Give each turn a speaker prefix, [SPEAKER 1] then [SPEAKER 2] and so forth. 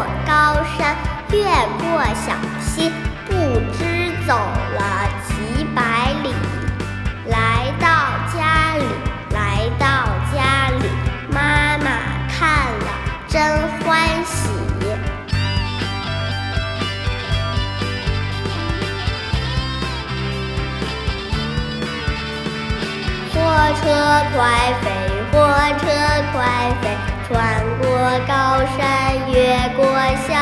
[SPEAKER 1] 过高山，越过小溪，不知走了几百里。来到家里，来到家里，妈妈看了真欢喜。火车快飞，火车快飞，穿过高山，越过小